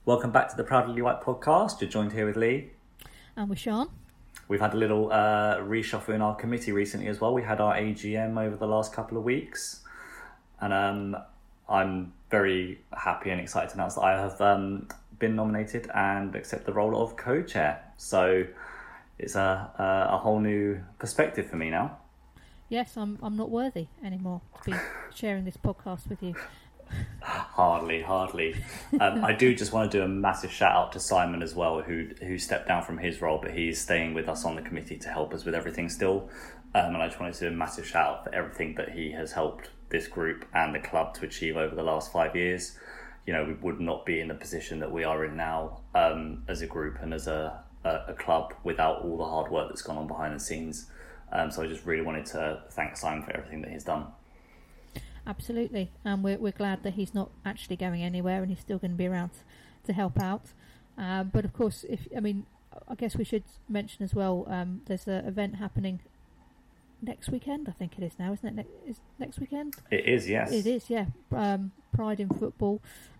Welcome back to the Proudly White podcast. You're joined here with Lee. And with Sean. We've had a little reshuffle in our committee recently as well. We had our AGM over the last couple of weeks. And I'm very happy and excited to announce that I have been nominated and accept the role of co-chair. So it's a whole new perspective for me now. Yes, I'm not worthy anymore to be sharing this podcast with you. Hardly. I do just want to do a massive shout out to Simon as well, who stepped down from his role, but he's staying with us on the committee to help us with everything still. And I just wanted to do a massive shout out for everything that he has helped this group and the club to achieve over the last 5 years. You know, we would not be in the position that we are in now as a group and as a club without all the hard work that's gone on behind the scenes. So I just really wanted to thank Simon for everything that he's done. Absolutely, and we're glad that he's not actually going anywhere and he's still going to be around to help out. But of course, I guess we should mention as well, there's an event happening next weekend. I think it is now, isn't it? Is next weekend? It is, yes. It is, yeah. Pride in Football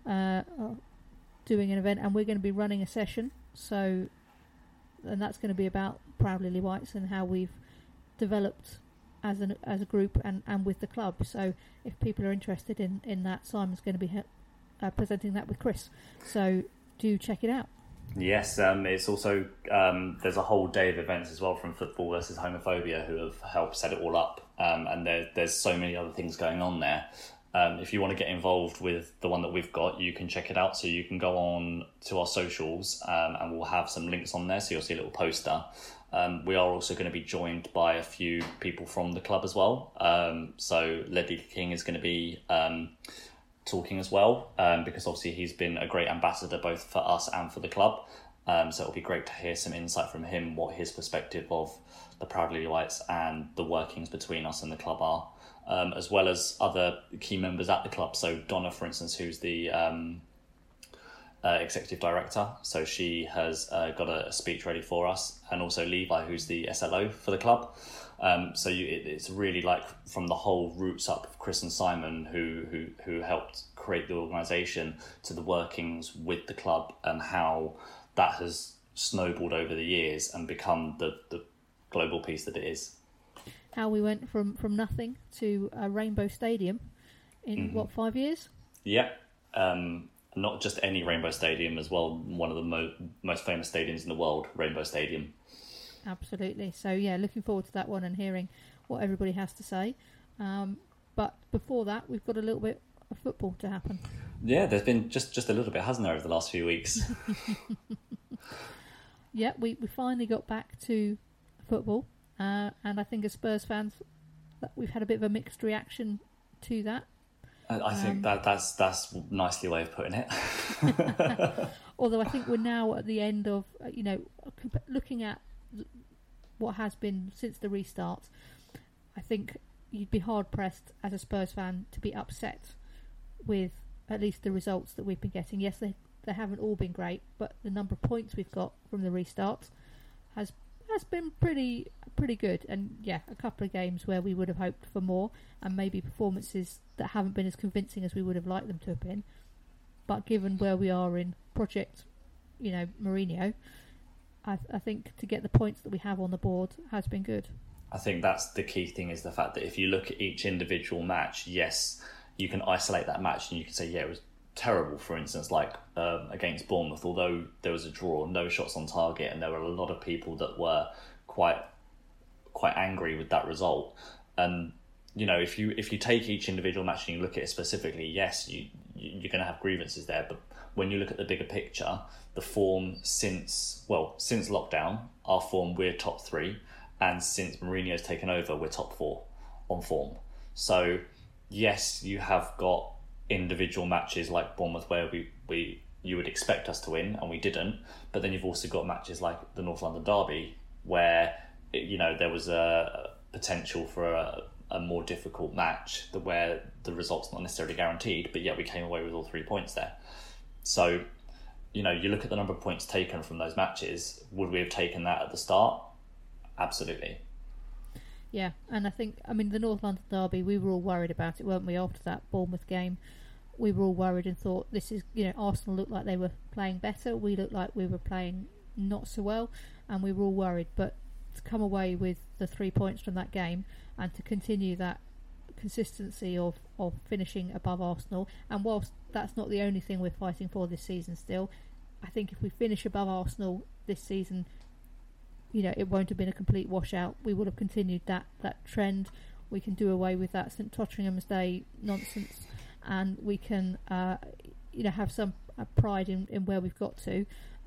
doing an event, and we're going to be running a session. And that's going to be about Proud Lily Whites and how we've developed as a group and with the club. So if people are interested in that, Simon's going to be presenting that with Chris. So do check it out. Yes, it's also there's a whole day of events as well from Football versus Homophobia, who have helped set it all up. And there's so many other things going on there. If you want to get involved with the one that we've got, you can check it out. So you can go on to our socials and we'll have some links on there. So you'll see a little poster. We are also going to be joined by a few people from the club as well. So Ledley King is going to be talking as well, because obviously he's been a great ambassador both for us and for the club. So it'll be great to hear some insight from him, what his perspective of the Proud Lily Whites and the workings between us and the club are, as well as other key members at the club. So Donna, for instance, who's the executive director, so she has got a speech ready for us, and also Levi, who's the SLO for the club. So it's really like from the whole roots up of Chris and Simon, who helped create the organisation, to the workings with the club and how that has snowballed over the years and become the global piece that it is. How we went from nothing to a Rainbow Stadium in 5 years? Yeah. Not just any Rainbow Stadium as well, one of the most famous stadiums in the world, Rainbow Stadium. Absolutely. So, yeah, looking forward to that one and hearing what everybody has to say. But before that, we've got a little bit of football to happen. Yeah, there's been just a little bit, hasn't there, over the last few weeks? Yeah, we finally got back to football. And I think as Spurs fans, we've had a bit of a mixed reaction to that. I think that's a nicely way of putting it. Although I think we're now at the end of, looking at what has been since the restart, I think you'd be hard-pressed as a Spurs fan to be upset with at least the results that we've been getting. Yes, they haven't all been great, but the number of points we've got from the restart has been pretty good. And yeah, a couple of games where we would have hoped for more, and maybe performances that haven't been as convincing as we would have liked them to have been. But given where we are in Project, Mourinho, I think to get the points that we have on the board has been good. I think that's the key thing, is the fact that if you look at each individual match, yes, you can isolate that match and you can say, yeah, it was terrible, for instance, like against Bournemouth, although there was a draw, no shots on target, and there were a lot of people that were quite angry with that result. And if you take each individual match and you look at it specifically, yes, you're going to have grievances there, but when you look at the bigger picture, the form since lockdown, our form, we're top 3, and since Mourinho's taken over, we're top 4 on form. So yes, you have got individual matches like Bournemouth where you would expect us to win and we didn't, but then you've also got matches like the North London Derby where there was a potential for a more difficult match where the result's not necessarily guaranteed, but yet we came away with all 3 points there. So you look at the number of points taken from those matches, would we have taken that at the start? Absolutely. Yeah, and I think, the North London Derby, we were all worried about it, weren't we, after that Bournemouth game, we were all worried and thought this is, Arsenal looked like they were playing better. We looked like we were playing not so well, and we were all worried. But to come away with the 3 points from that game and to continue that consistency of finishing above Arsenal, and whilst that's not the only thing we're fighting for this season still, I think if we finish above Arsenal this season, it won't have been a complete washout. We would have continued that trend. We can do away with that St Totteringham's Day nonsense, and we can have some pride in where we've got to,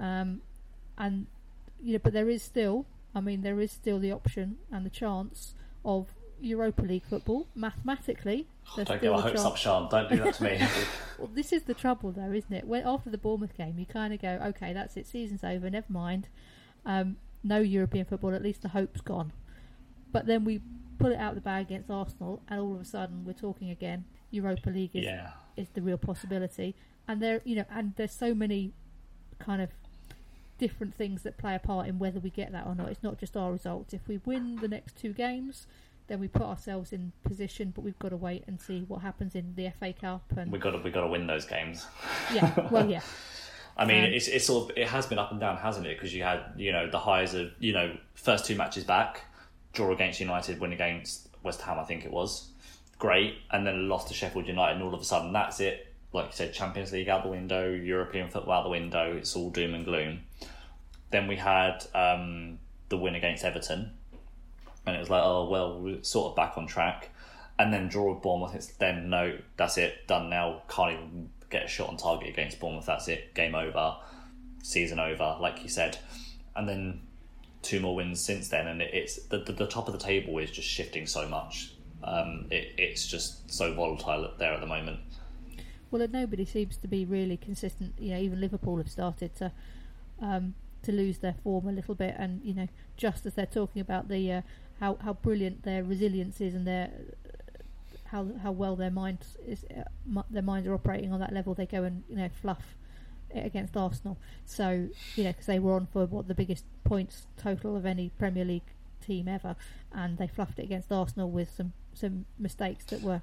but there is still the option and the chance of Europa League football. Mathematically, don't get my hopes up, Sean. Don't do that to me. Well, this is the trouble, though, isn't it? When after the Bournemouth game, you kind of go, okay, that's it, season's over, never mind. No European football, at least the hope's gone. But then we pull it out of the bag against Arsenal, and all of a sudden we're talking again. Europa League is the real possibility, and there's so many kind of different things that play a part in whether we get that or not. It's not just our results. If we win the next 2 games, then we put ourselves in position, but we've got to wait and see what happens in the FA Cup. And we got to win those games. Yeah, well, yeah. I mean, it's sort of, it has been up and down, hasn't it? Because you had the highs of first 2 matches back, draw against United, win against West Ham, I think it was, great, and then lost to Sheffield United, and all of a sudden that's it. Like you said, Champions League out the window, European football out the window. It's all doom and gloom. Then we had the win against Everton, and it was like, oh well, we're sort of back on track. And then draw with Bournemouth. It's then no, that's it, done now. Can't even get a shot on target against Bournemouth. That's it, game over, season over, like you said. And then 2 more wins since then, and it's the top of the table is just shifting so much. It's just so volatile there at the moment. Well, and nobody seems to be really consistent. Even Liverpool have started to lose their form a little bit, and just as they're talking about the how brilliant their resilience is and their how well their minds are operating on that level, they go and fluff it against Arsenal. So because they were on for the biggest points total of any Premier League team ever, and they fluffed it against Arsenal with some mistakes that were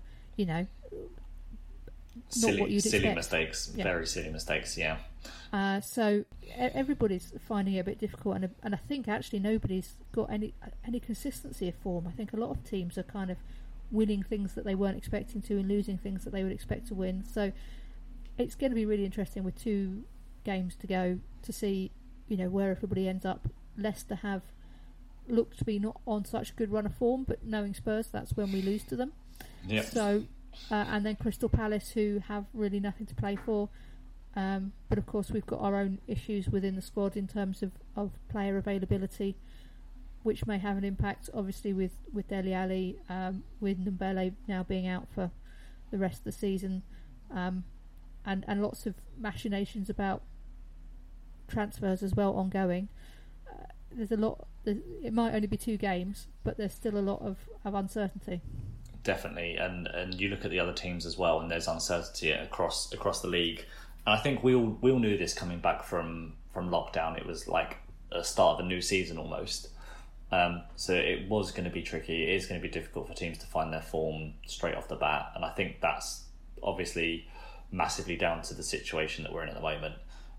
silly mistakes, very silly mistakes. Yeah. So everybody's finding it a bit difficult, and I think actually nobody's got any consistency of form. I think a lot of teams are kind of winning things that they weren't expecting to and losing things that they would expect to win. So it's going to be really interesting with 2 games to go to see where everybody ends up. Leicester have looked to be not on such a good run of form, but knowing Spurs, that's when we lose to them. Yep. So and then Crystal Palace, who have really nothing to play for. But of course we've got our own issues within the squad in terms of player availability, which may have an impact obviously with Dele Alli, with Ndombele now being out for the rest of the season, and lots of machinations about transfers as well ongoing. There's a lot. It might only be 2 games, but there's still a lot of uncertainty. Definitely, and you look at the other teams as well, and there's uncertainty across the league. And I think we all knew this coming back from lockdown. It was like a start of a new season almost. So it was going to be tricky. It is going to be difficult for teams to find their form straight off the bat, and I think that's obviously massively down to the situation that we're in at the moment.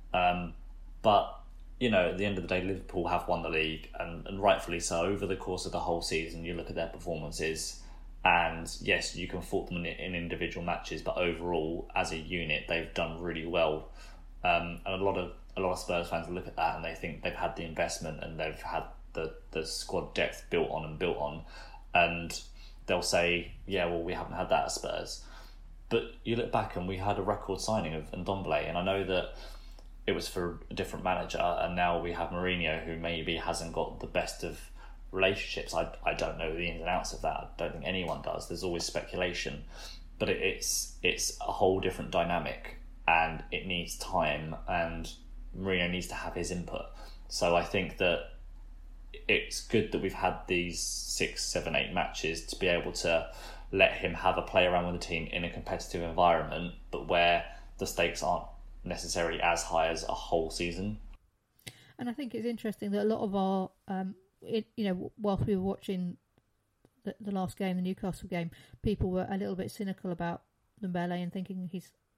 But at the end of the day, Liverpool have won the league, and rightfully so. Over the course of the whole season, you look at their performances. And yes, you can fault them in individual matches, but overall, as a unit, they've done really well. And a lot of Spurs fans look at that and they think they've had the investment and they've had the squad depth built on, and they'll say, yeah, well, we haven't had that at Spurs. But you look back and we had a record signing of Ndombele, and I know that it was for a different manager, and now we have Mourinho, who maybe hasn't got the best of relationships. I don't know the ins and outs of that. I don't think anyone does. There's always speculation, but it's a whole different dynamic, and it needs time, and Mourinho needs to have his input. So I think that it's good that we've had these 6, 7, 8 matches to be able to let him have a play around with the team in a competitive environment, but where the stakes aren't necessarily as high as a whole season. And I think it's interesting that a lot of our whilst we were watching the last game, the Newcastle game, people were a little bit cynical about Ndombele and thinking he's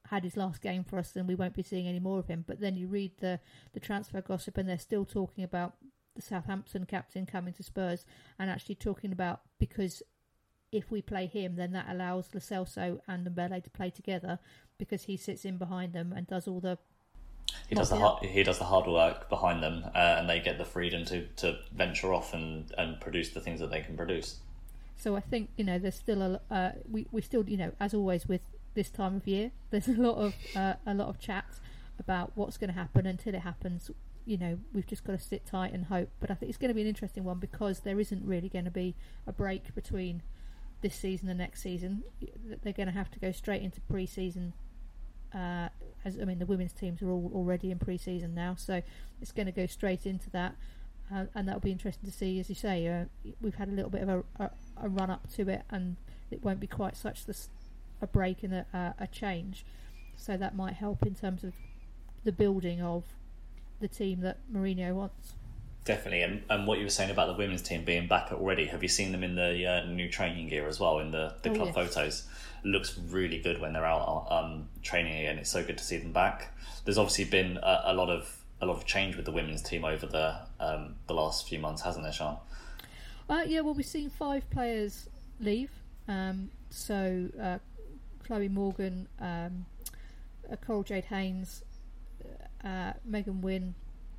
had his last game for us and we won't be seeing any more of him. But then you read the transfer gossip and they're still talking about the Southampton captain coming to Spurs, and actually talking about, because if we play him, then that allows Lo Celso and Ndombele to play together, because he sits in behind them and does all the... He does the hard work behind them, and they get the freedom to venture off and produce the things that they can produce. So I think, there's still we still, as always with this time of year, there's a lot of chat about what's going to happen. Until it happens, we've just got to sit tight and hope. But I think it's going to be an interesting one, because there isn't really going to be a break between this season and next season. They're going to have to go straight into pre-season. The women's teams are all already in pre-season now, so it's going to go straight into that, and that'll be interesting to see. As you say, we've had a little bit of a run up to it, and it won't be quite such a break and a change, so that might help in terms of the building of the team that Mourinho wants. Definitely, and what you were saying about the women's team being back already, have you seen them in the new training gear as well, in the club photos? It looks really good when they're out training again. It's so good to see them back. There's obviously been a lot of change with the women's team over the last few months, hasn't there, Sian? We've seen 5 players leave. So Chloe Morgan, Coral Jade Haynes, Megan Wynne,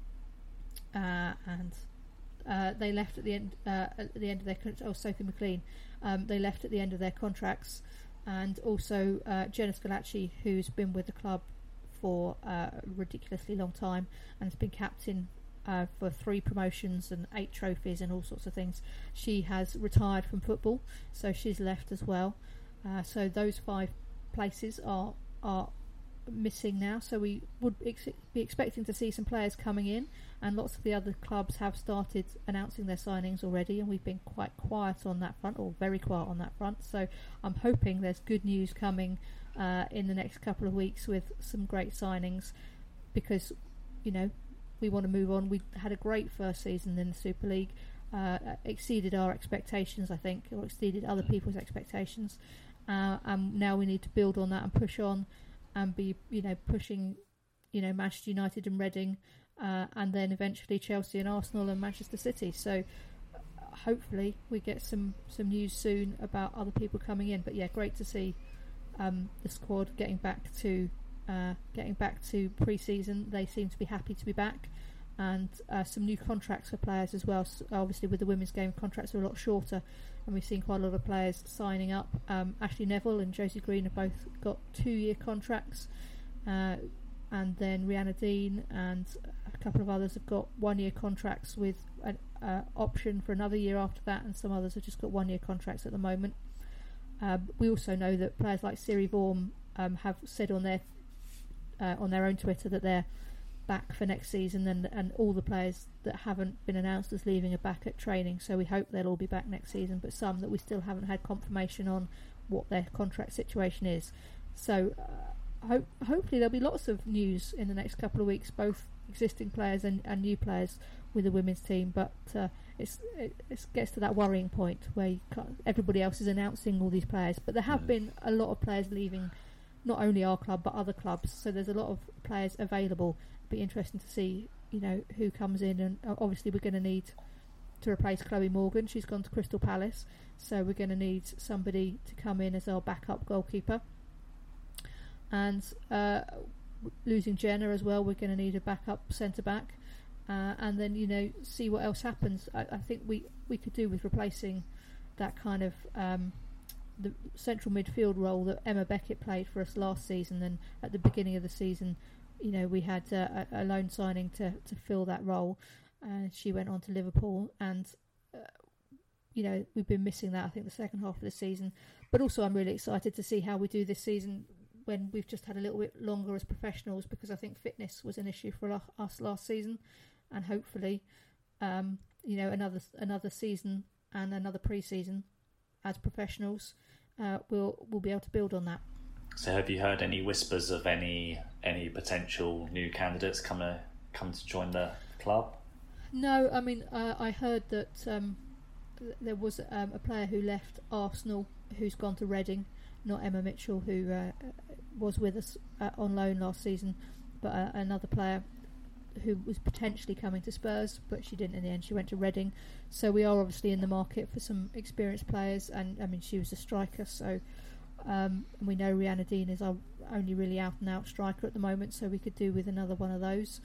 and they left at the end of their Sophie McLean. They left at the end of their contracts, and also Jenna Scalacci, who's been with the club for a ridiculously long time and has been captain for 3 promotions and 8 trophies and all sorts of things. She has retired from football, so she's left as well. So those 5 places are missing now, so we would be expecting to see some players coming in, and lots of the other clubs have started announcing their signings already, and we've been quite quiet on that front, or very quiet on that front. So I'm hoping there's good news coming in the next couple of weeks with some great signings, because we want to move on. We had a great first season in the Super League, exceeded our expectations, I think, or exceeded other people's expectations, and now we need to build on that and push on and be pushing Manchester United and Reading, and then eventually Chelsea and Arsenal and Manchester City. So hopefully we get some news soon about other people coming in. But yeah, great to see the squad getting back to pre-season. They seem to be happy to be back, and some new contracts for players as well. So obviously with the women's game, contracts are a lot shorter, and we've seen quite a lot of players signing up. Ashley Neville and Josie Green have both got 2-year contracts, and then Rihanna Dean and a couple of others have got 1-year contracts with an option for another year after that, and some others have just got 1-year contracts at the moment. We also know that players like Siri Vorm have said on their own Twitter that they're back for next season, and all the players that haven't been announced as leaving are back at training, so we hope they'll all be back next season, but some that we still haven't had confirmation on what their contract situation is. So hopefully there'll be lots of news in the next couple of weeks, both existing players and new players with the women's team, but it gets to that worrying point where everybody else is announcing all these players, but there have been a lot of players leaving, not only our club but other clubs, so there's a lot of players available. It'll be interesting to see who comes in, and obviously we're going to need to replace Chloe Morgan. She's gone to Crystal Palace, so we're going to need somebody to come in as our backup goalkeeper, and losing Jenna as well, we're going to need a backup centre back, and then see what else happens. I think we could do with replacing that kind of the central midfield role that Emma Beckett played for us last season, and at the beginning of the season we had a loan signing to fill that role, and she went on to Liverpool, and we've been missing that, I think, the second half of the season. But also I'm really excited to see how we do this season when we've just had a little bit longer as professionals, because I think fitness was an issue for us last season, and hopefully another season and another pre-season as professionals, we'll be able to build on that. So have you heard any whispers of any potential new candidates come to join the club? No, I mean I heard that there was a player who left Arsenal who's gone to Reading, not Emma Mitchell, who was with us on loan last season, but another player who was potentially coming to Spurs, but she didn't in the end. She went to Reading. So we are obviously in the market for some experienced players, and I mean, she was a striker, so we know Rihanna Dean is our only really out and out striker at the moment, so we could do with another one of those,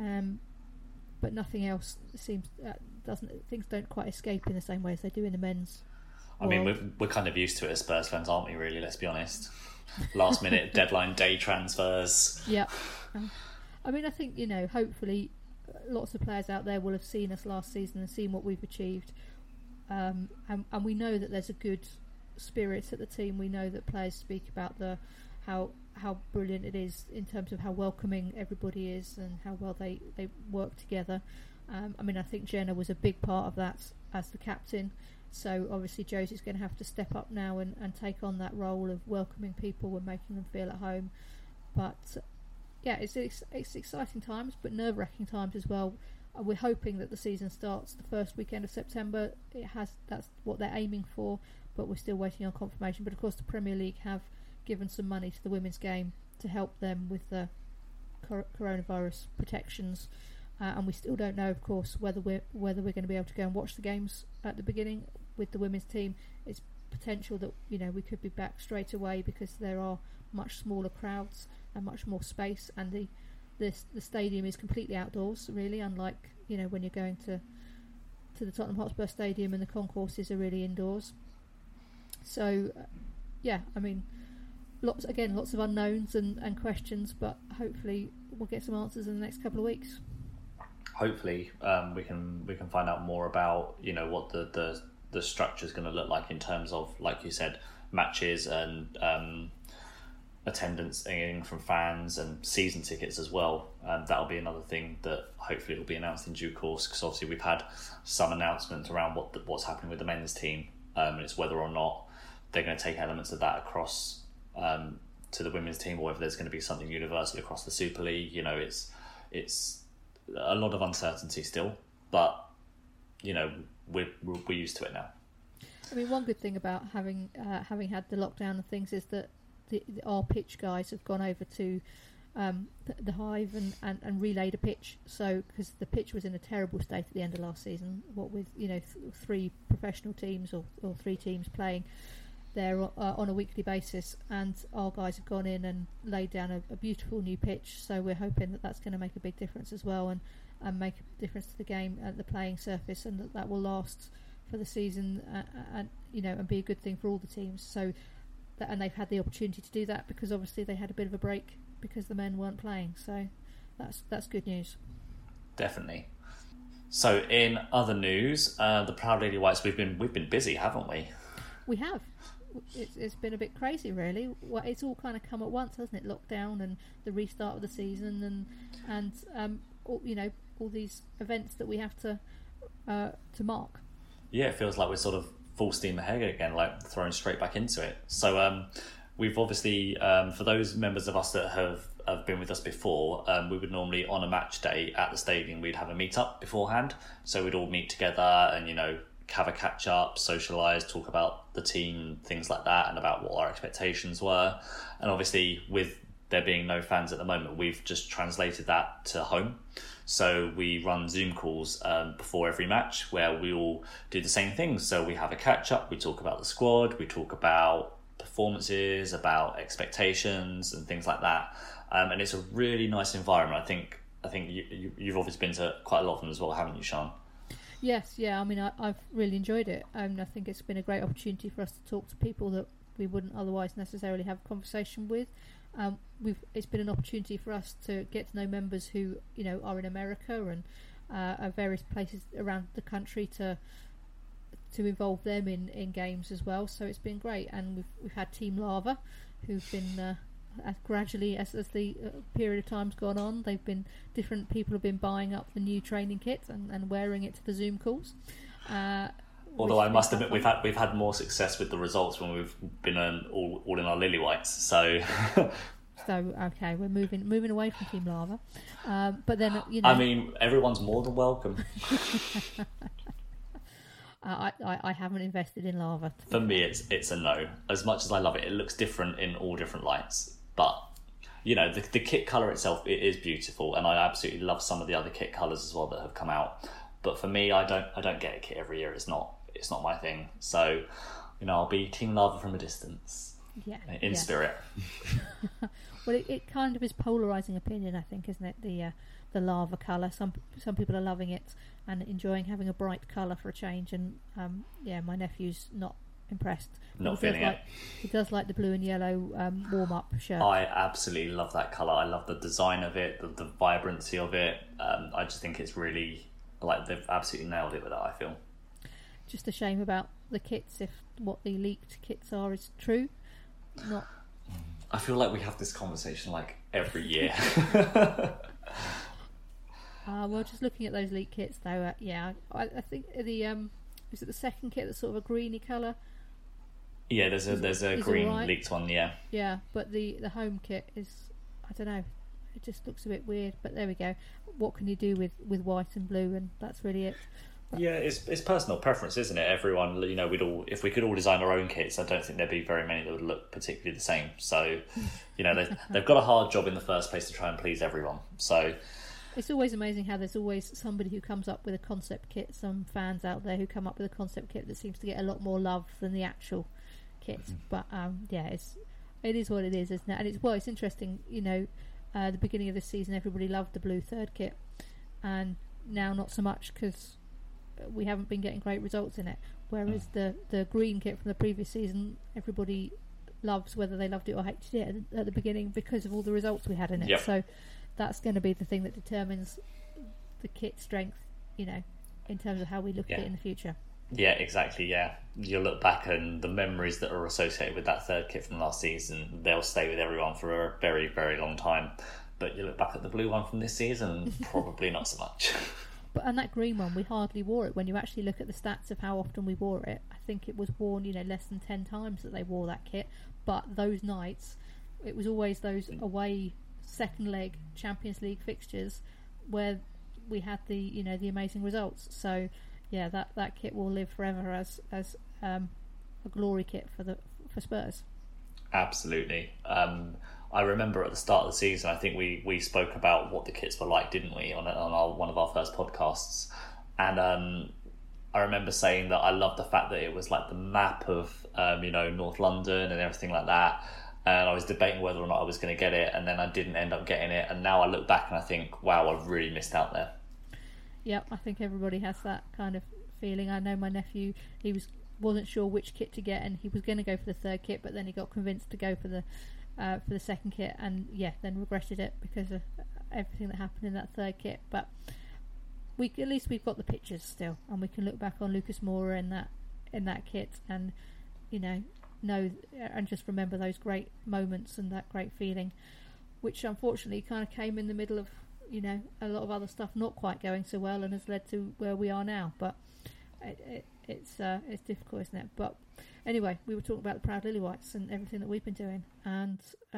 but nothing else seems things don't quite escape in the same way as they do in the men's world. I mean, we're kind of used to it as Spurs fans, aren't we, really, let's be honest? Last minute deadline day transfers. Yeah. I mean, I think, hopefully lots of players out there will have seen us last season and seen what we've achieved, and we know that there's a good spirit at the team. We know that players speak about how brilliant it is in terms of how welcoming everybody is and how well they work together. I mean, I think Jenna was a big part of that as the captain, so obviously Josie's going to have to step up now and take on that role of welcoming people and making them feel at home. But yeah, it's exciting times, but nerve-wracking times as well. We're hoping that the season starts the first weekend of September. That's what they're aiming for, but we're still waiting on confirmation. But of course, the Premier League have given some money to the women's game to help them with the coronavirus protections, and we still don't know, of course, whether we're going to be able to go and watch the games at the beginning with the women's team. It's potential that we could be back straight away because there are much smaller crowds and much more space, and the stadium is completely outdoors, really, unlike when you're going to the Tottenham Hotspur Stadium and the concourses are really indoors. So yeah, I mean, lots of unknowns and questions, but hopefully we'll get some answers in the next couple of weeks. Hopefully we can find out more about what the structure is going to look like in terms of, like you said, matches and attendance from fans and season tickets as well. That'll be another thing that hopefully will be announced in due course, because obviously we've had some announcements around what's happening with the men's team, and it's whether or not they're going to take elements of that across to the women's team, or whether there's going to be something universal across the Super League. It's a lot of uncertainty still, but we're used to it now. I mean, one good thing about having had the lockdown and things is that our pitch guys have gone over to the Hive and relayed a pitch. So, because the pitch was in a terrible state at the end of last season, what with 3 professional teams or 3 teams playing there on a weekly basis, and our guys have gone in and laid down a beautiful new pitch. So we're hoping that that's going to make a big difference as well, and make a difference to the game at the playing surface, and that will last for the season, and be a good thing for all the teams. So. And they've had the opportunity to do that because obviously they had a bit of a break because the men weren't playing. So that's good news. Definitely. So in other news, the Proud Lady Whites, we've been busy, haven't we? We have. It's been a bit crazy, really. It's all kind of come at once, hasn't it? Lockdown and the restart of the season, and all these events that we have to mark. Yeah, it feels like we're sort of full steam ahead again, like thrown straight back into it. So we've obviously, for those members of us that have been with us before, we would normally, on a match day at the stadium, we'd have a meet-up beforehand. So we'd all meet together and, have a catch-up, socialise, talk about the team, things like that, and about what our expectations were. And obviously, with there being no fans at the moment, we've just translated that to home. So we run Zoom calls before every match where we all do the same things. So we have a catch-up, we talk about the squad, we talk about performances, about expectations and things like that. And it's a really nice environment. I think you've obviously been to quite a lot of them as well, haven't you, Sian? Yes, yeah. I mean, I've really enjoyed it. I think it's been a great opportunity for us to talk to people that we wouldn't otherwise necessarily have a conversation with. It's been an opportunity for us to get to know members who are in America and at various places around the country to involve them in games as well. So it's been great, and we've had Team Lava, who've been gradually as the period of time's gone on, different people have been buying up the new training kit and wearing it to the Zoom calls. Although I must admit, we've had more success with the results when we've been all in our lily whites. So, okay, we're moving away from Team Lava, but then I mean, everyone's more than welcome. I haven't invested in lava. For me, it's a no. As much as I love it, it looks different in all different lights. But the kit colour itself, it is beautiful, and I absolutely love some of the other kit colours as well that have come out. But for me, I don't get a kit every year. It's not my thing. So, I'll be Team Lava from a distance. Yeah. In spirit. Well, it kind of is polarising opinion, I think, isn't it? The lava colour. Some people are loving it and enjoying having a bright colour for a change, and my nephew's not impressed. Not feeling it. He does like the blue and yellow warm-up shirt. I absolutely love that colour. I love the design of it, the vibrancy of it. I just think it's really, they've absolutely nailed it with that, I feel. Just a shame about the kits, if what the leaked kits are is true. Not. I feel like we have this conversation every year. Well, just looking at those leaked kits, though, I think is it the second kit that's sort of a greeny colour? Yeah, there's a green right. Leaked one, yeah. Yeah, but the home kit is, I don't know, it just looks a bit weird. But there we go. What can you do with white and blue, and that's really it. Yeah, it's personal preference, isn't it? Everyone, if we could all design our own kits, I don't think there'd be very many that would look particularly the same. So, they've got a hard job in the first place to try and please everyone. So, it's always amazing how there's always somebody who comes up with a concept kit, some fans out there who come up with a concept kit that seems to get a lot more love than the actual kits. But it is what it is, isn't it? And it's interesting. The beginning of this season, everybody loved the blue third kit, and now not so much because we haven't been getting great results in it. Whereas the green kit from the previous season, everybody loves, whether they loved it or hated it at the beginning, because of all the results we had in it. Yep. So that's going to be the thing that determines the kit strength, in terms of how we look at it in the future. Yeah, exactly, yeah. You'll look back and the memories that are associated with that third kit from last season, they'll stay with everyone for a very, very long time. But you look back at the blue one from this season, probably not so much. And that green one, we hardly wore it. When you actually look at the stats of how often we wore it, I think it was worn, less than 10 times that they wore that kit. But those nights, it was always those away second leg Champions League fixtures where we had the amazing results. So yeah, that kit will live forever as a glory kit for Spurs. Absolutely. I remember at the start of the season, I think we spoke about what the kits were like, didn't we, on one of our first podcasts? And I remember saying that I loved the fact that it was like the map of North London and everything like that. And I was debating whether or not I was going to get it, and then I didn't end up getting it. And now I look back and I think, wow, I've really missed out there. Yep, I think everybody has that kind of feeling. I know my nephew, he wasn't sure which kit to get, and he was going to go for the third kit, but then he got convinced to go for the second kit, and then regretted it because of everything that happened in that third kit. But at least we've got the pictures still, and we can look back on Lucas Moura in that kit, and know and just remember those great moments and that great feeling, which unfortunately kind of came in the middle of a lot of other stuff not quite going so well, and has led to where we are now. But it's difficult, isn't it? But anyway, we were talking about the Proud Lily-Whites and everything that we've been doing, and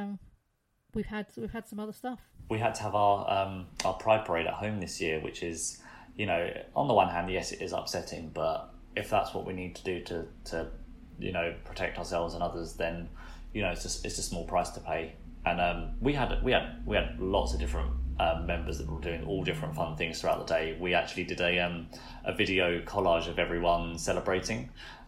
we've had some other stuff. We had to have our Pride Parade at home this year, which is, on the one hand, yes, it is upsetting, but if that's what we need to do to protect ourselves and others, then it's a small price to pay. And we had lots of different members that were doing all different fun things throughout the day. We actually did a video collage of everyone celebrating.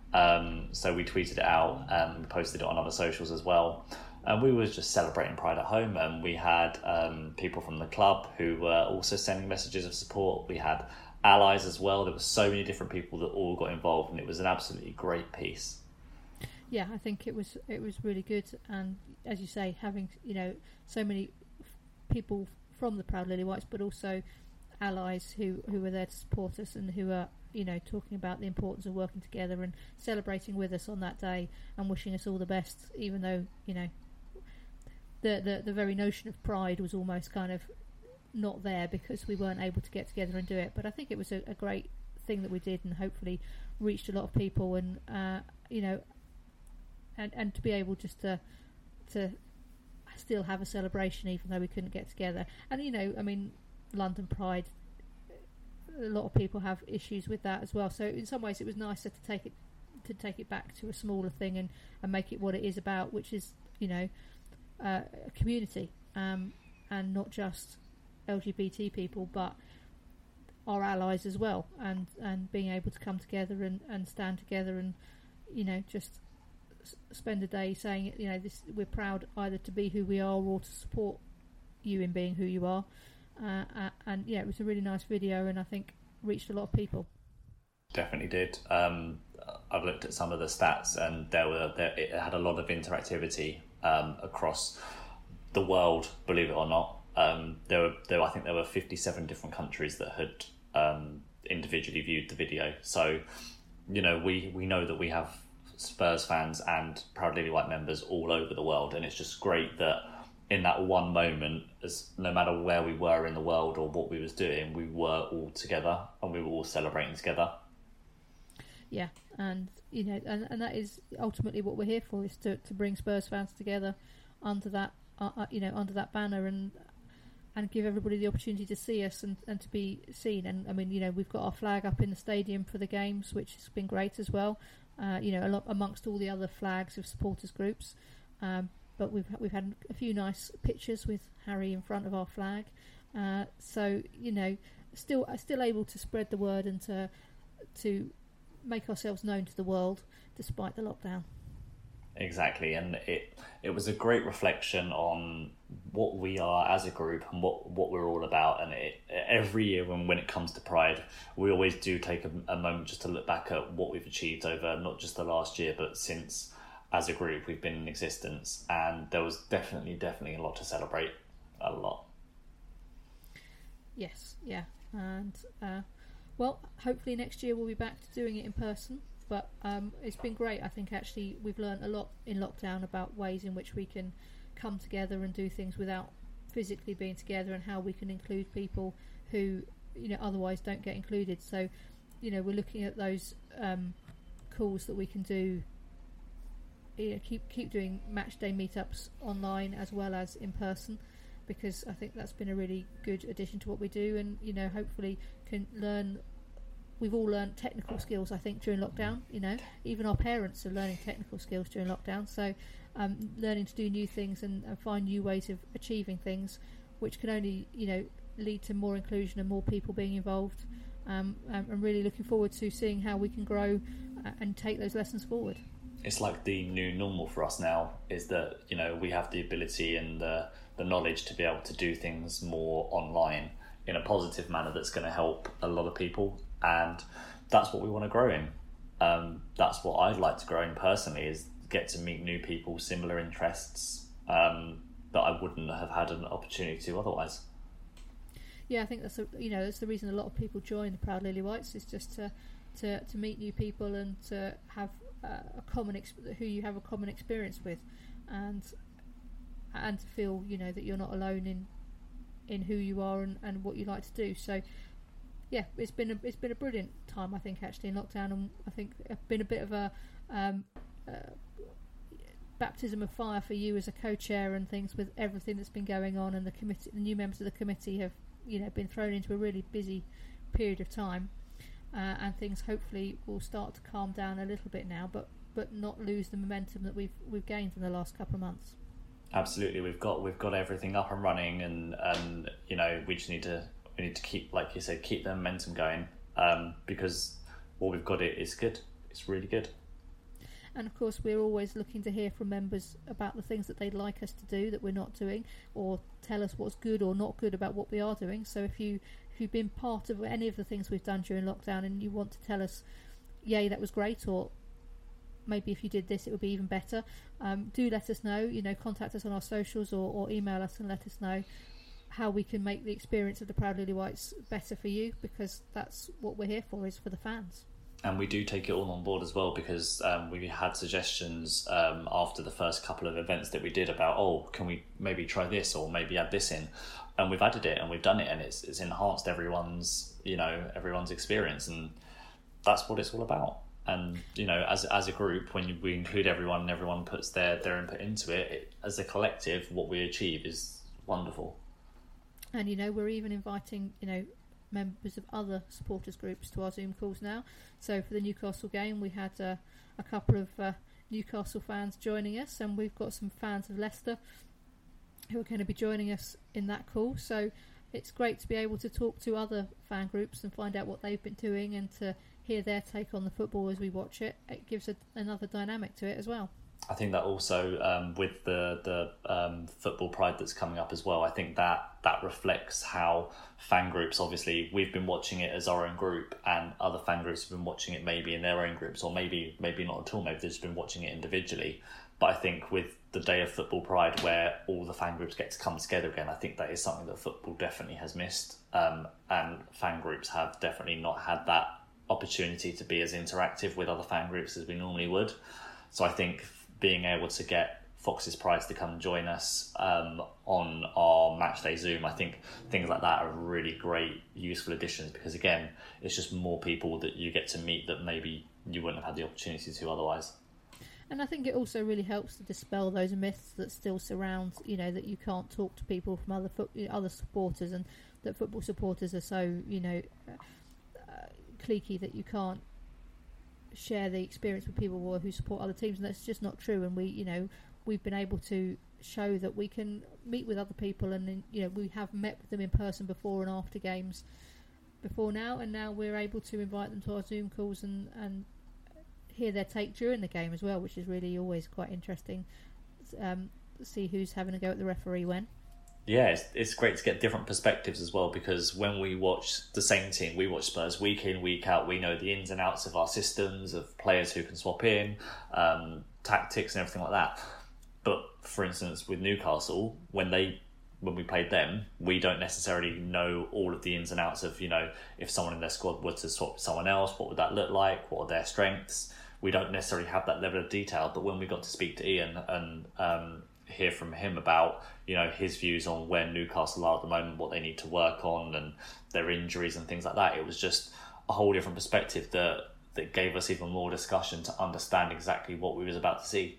So we tweeted it out and posted it on other socials as well. And we were just celebrating Pride at home, and we had people from the club who were also sending messages of support. We had allies as well. There were so many different people that all got involved, and it was an absolutely great piece. Yeah, I think it was really good, and as you say, having so many people from the Proud Lily-Whites, but also allies who were there to support us and who are talking about the importance of working together and celebrating with us on that day and wishing us all the best, even though the very notion of pride was almost kind of not there because we weren't able to get together and do it. But I think it was a great thing that we did, and hopefully reached a lot of people, and and to be able just to still have a celebration even though we couldn't get together. And London Pride, a lot of people have issues with that as well. So in some ways, it was nicer to take it back to a smaller thing and make it what it is about, which is, you know, a community, and not just LGBT people, but our allies as well, and being able to come together and stand together and, you know, just spend a day saying, you know, we're proud either to be who we are or to support you in being who you are. And yeah, it was a really nice video, and I think reached a lot of people. Definitely did. I've looked at some of the stats, and it had a lot of interactivity across the world. Believe it or not, I think there were 57 different countries that had individually viewed the video. So, you know, we know that we have Spurs fans and Proud Lily White members all over the world, and it's just great that in that one moment, as no matter where we were in the world or what we was doing, we were all together and we were all celebrating together. Yeah, and you know, and that is ultimately what we're here for, is to bring Spurs fans together under that under that banner, and give everybody the opportunity to see us and to be seen. And I mean, you know, we've got our flag up in the stadium for the games, which has been great as well. You know, amongst all the other flags of supporters groups. But we've had a few nice pictures with Harry in front of our flag. So, you know, still able to spread the word and to make ourselves known to the world despite the lockdown. Exactly, and it was a great reflection on what we are as a group and what we're all about. And every year when it comes to Pride, we always do take a moment just to look back at what we've achieved over not just the last year, but since as a group we've been in existence. And there was definitely a lot to celebrate, a lot. Yes, yeah, and well, hopefully next year we'll be back to doing it in person. But it's been great. I think actually we've learned a lot in lockdown about ways in which we can come together and do things without physically being together, and how we can include people who, you know, otherwise don't get included. So, you know, we're looking at those calls that we can do. You know, keep doing match day meetups online as well as in person, because I think that's been a really good addition to what we do. And, you know, hopefully can learn. We've all learned technical skills, I think, during lockdown. You know, even our parents are learning technical skills during lockdown. So, learning to do new things and find new ways of achieving things, which can only, you know, lead to more inclusion and more people being involved. I'm really looking forward to seeing how we can grow and take those lessons forward. It's like the new normal for us now, is that, you know, we have the ability and the knowledge to be able to do things more online in a positive manner that's going to help a lot of people. And that's what we want to grow in. That's what I'd like to grow in personally, is get to meet new people, similar interests that I wouldn't have had an opportunity to otherwise. Yeah, I think that's the reason a lot of people join the Proud Lily Whites, is just to meet new people and to have who you have a common experience with, and to feel, you know, that you're not alone in who you are and what you like to do. So. Yeah, it's been a brilliant time, I think, actually, in lockdown, and I think it's been a bit of a baptism of fire for you as a co-chair and things, with everything that's been going on, and the new members of the committee have, you know, been thrown into a really busy period of time, and things hopefully will start to calm down a little bit now, but not lose the momentum that we've gained in the last couple of months. Absolutely, we've got everything up and running, and you know, we need to keep, like you said, keep the momentum going, because what we've got is good. It's really good. And of course, we're always looking to hear from members about the things that they'd like us to do that we're not doing, or tell us what's good or not good about what we are doing. So if you've been part of any of the things we've done during lockdown and you want to tell us, yay, that was great, or maybe if you did this it would be even better, do let us know. You know, contact us on our socials or email us and let us know how we can make the experience of the Proud Lily Whites better for you, because that's what we're here for, is for the fans. And we do take it all on board as well, because we had suggestions after the first couple of events that we did about, can we maybe try this or maybe add this in, and we've added it and we've done it, and it's enhanced everyone's experience, and that's what it's all about. And, you know, as a group, when we include everyone and everyone puts their input into it, as a collective, what we achieve is wonderful. And, you know, we're even inviting, you know, members of other supporters groups to our Zoom calls now. So for the Newcastle game, we had a couple of Newcastle fans joining us, and we've got some fans of Leicester who are going to be joining us in that call. So it's great to be able to talk to other fan groups and find out what they've been doing, and to hear their take on the football as we watch it. It gives another dynamic to it as well. I think that also, with the football pride that's coming up as well, I think that reflects how fan groups, obviously, we've been watching it as our own group, and other fan groups have been watching it maybe in their own groups, or maybe not at all, maybe they've just been watching it individually. But I think with the Day of Football Pride, where all the fan groups get to come together again, I think that is something that football definitely has missed, and fan groups have definitely not had that opportunity to be as interactive with other fan groups as we normally would. So I think being able to get Fox's Pride to come and join us on our matchday Zoom, I think things like that are really great, useful additions, because again, it's just more people that you get to meet that maybe you wouldn't have had the opportunity to otherwise. And I think it also really helps to dispel those myths that still surround, that you can't talk to people from other supporters, and that football supporters are so, cliquey that you can't share the experience with people who support other teams, and that's just not true. And we've been able to show that we can meet with other people, and we have met with them in person before and after games before now, and now we're able to invite them to our Zoom calls and hear their take during the game as well, which is really always quite interesting. See who's having a go at the referee when. Yeah, it's great to get different perspectives as well, because when we watch the same team, we watch Spurs week in, week out, we know the ins and outs of our systems, of players who can swap in, tactics and everything like that. But for instance, with Newcastle, when we played them, we don't necessarily know all of the ins and outs of, if someone in their squad were to swap with someone else, what would that look like? What are their strengths? We don't necessarily have that level of detail. But when we got to speak to Ian and hear from him about his views on where Newcastle are at the moment, what they need to work on, and their injuries and things like that, it was just a whole different perspective that gave us even more discussion to understand exactly what we was about to see.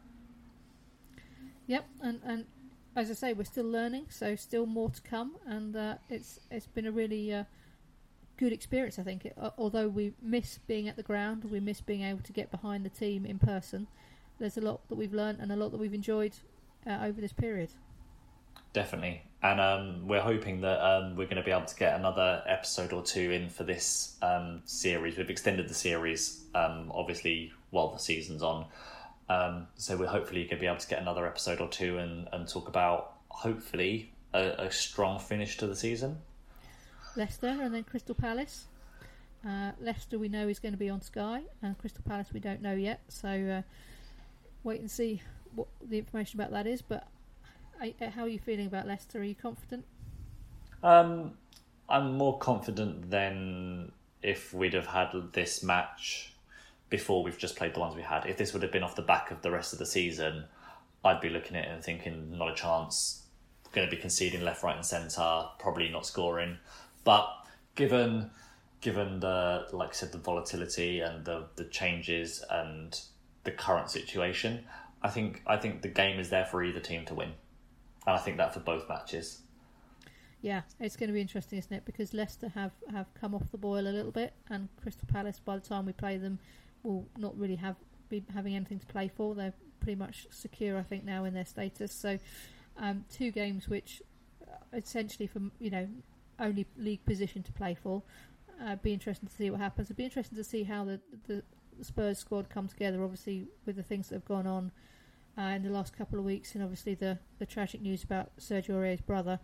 Yep, and as I say, we're still learning, so still more to come, and it's been a really good experience, I think. Although we miss being at the ground, we miss being able to get behind the team in person, there's a lot that we've learned and a lot that we've enjoyed over this period. Definitely. And we're hoping that we're going to be able to get another episode or two in for this series. We've extended the series, obviously, while the season's on. So we're hopefully going to be able to get another episode or two and talk about, hopefully, a strong finish to the season. Leicester and then Crystal Palace. Leicester we know is going to be on Sky, and Crystal Palace we don't know yet. So wait and see what the information about that is. But how are you feeling about Leicester? Are you confident? I'm more confident than if we'd have had this match before we've just played the ones we had. If this would have been off the back of the rest of the season, I'd be looking at it and thinking, not a chance. Going to be conceding left, right and centre, probably not scoring. But given the, like I said, the volatility and the changes and the current situation, I think the game is there for either team to win. And I think that for both matches. Yeah, it's going to be interesting, isn't it? Because Leicester have come off the boil a little bit, and Crystal Palace, by the time we play them, will not really be having anything to play for. They're pretty much secure, I think, now in their status. So, two games which essentially from only league position to play for. Be interesting to see what happens. It'd be interesting to see how the Spurs squad come together. Obviously, with the things that have gone on in the last couple of weeks, and obviously the tragic news about Sergio Aurier's brother.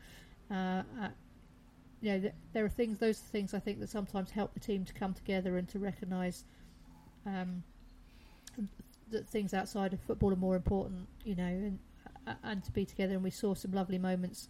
There are things. Those are things I think that sometimes help the team to come together and to recognise that things outside of football are more important. And to be together. And we saw some lovely moments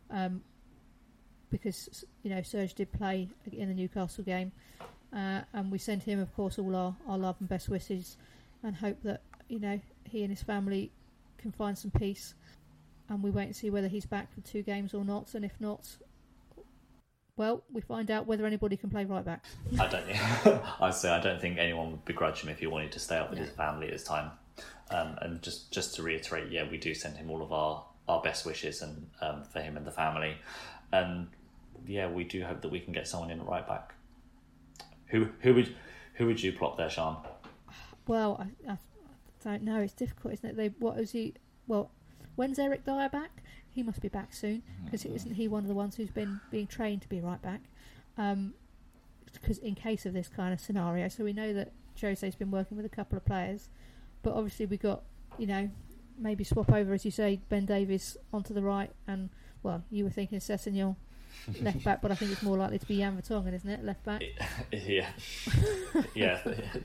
because Serge did play in the Newcastle game, and we sent him, of course, all our love and best wishes, and hope that he and his family can find some peace. And we wait and see whether he's back for 2 games or not. And if not, well, we find out whether anybody can play right back. I'd say I don't think anyone would begrudge him if he wanted to stay up with his family at this time. And just to reiterate, we do send him all of our best wishes and for him and the family. And yeah, we do hope that we can get someone in at right back. Who would you plot there, Sean? Well, I don't know. It's difficult, isn't it? What is he? Well, when's Eric Dyer back? He must be back soon, because isn't he one of the ones who's been being trained to be right back? Because in case of this kind of scenario, so we know that Jose's been working with a couple of players, but obviously we got, maybe swap over, as you say, Ben Davies onto the right, and well, you were thinking Sessegnon left back, but I think it's more likely to be Jan Vertonghen, isn't it, left back? Yeah. Yeah.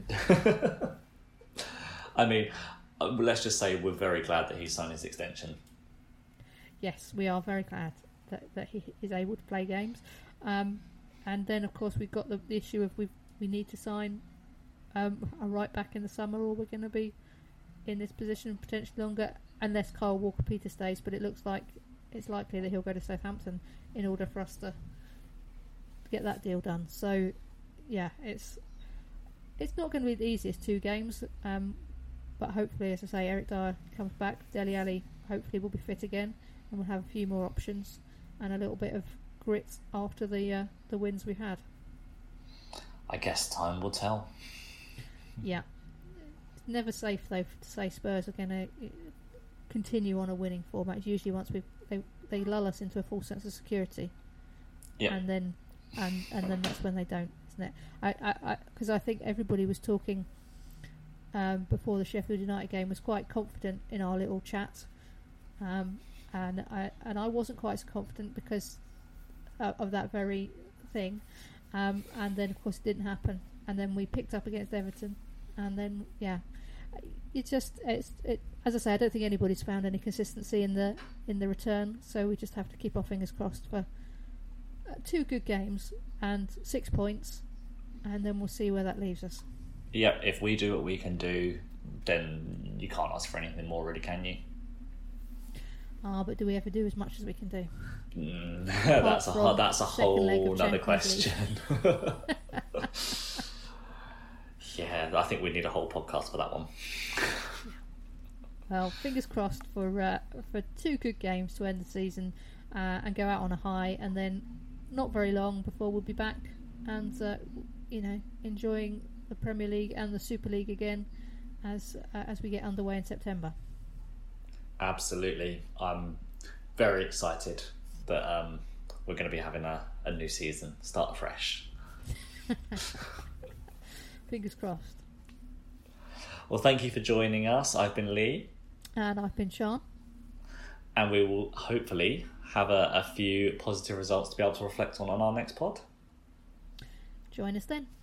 I mean, let's just say we're very glad that he signed his extension. Yes, we are very glad that he is able to play games. And then, of course, we've got the issue of we need to sign a right back in the summer, or we're going to be in this position potentially longer, unless Kyle Walker-Peters stays. But it looks like it's likely that he'll go to Southampton in order for us to get that deal done. So, yeah, it's not going to be the easiest 2 games, but hopefully, as I say, Eric Dyer comes back. Dele Alli hopefully will be fit again, and we'll have a few more options and a little bit of grit after the wins we've had. I guess time will tell. Yeah. It's never safe, though, to say Spurs are going to continue on a winning format. It's usually once they lull us into a false sense of security. Yeah. And then that's when they don't, isn't it? Because I think everybody was talking before the Sheffield United game, was quite confident in our little chat. And I wasn't quite so confident because of that very thing, and then of course it didn't happen, and then we picked up against Everton, and then it's as I say, I don't think anybody's found any consistency in the return, so we just have to keep our fingers crossed for 2 good games and 6 points, and then we'll see where that leaves us. Yeah, if we do what we can do, then you can't ask for anything more, really, can you? But do we ever do as much as we can do? That's a whole other question. Yeah, I think we need a whole podcast for that one. Well, fingers crossed for 2 good games to end the season and go out on a high, and then not very long before we'll be back and enjoying the Premier League and the Super League again as we get underway in September. Absolutely. I'm very excited that we're going to be having a new season, start fresh. Fingers crossed. Well, thank you for joining us. I've been Lee. And I've been Sean. And we will hopefully have a few positive results to be able to reflect on our next pod. Join us then.